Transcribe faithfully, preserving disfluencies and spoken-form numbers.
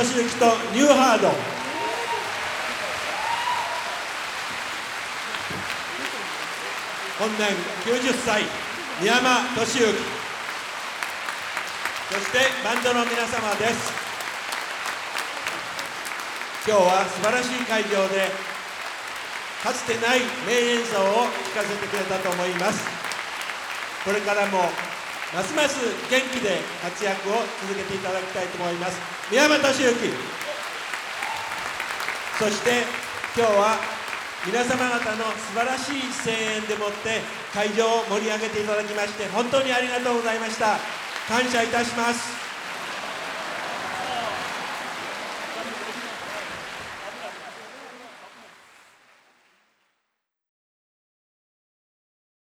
俊之とニューハード。本年きゅうじゅっさい宮山俊之、そしてバンドの皆様です。今日は素晴らしい会場でかつてない名演奏を聴かせてくれたと思います。これからもますます元気で活躍を続けていただきたいと思います。宮山俊之、そして今日は皆様方の素晴らしい声援でもって会場を盛り上げていただきまして本当にありがとうございました。感謝いたします。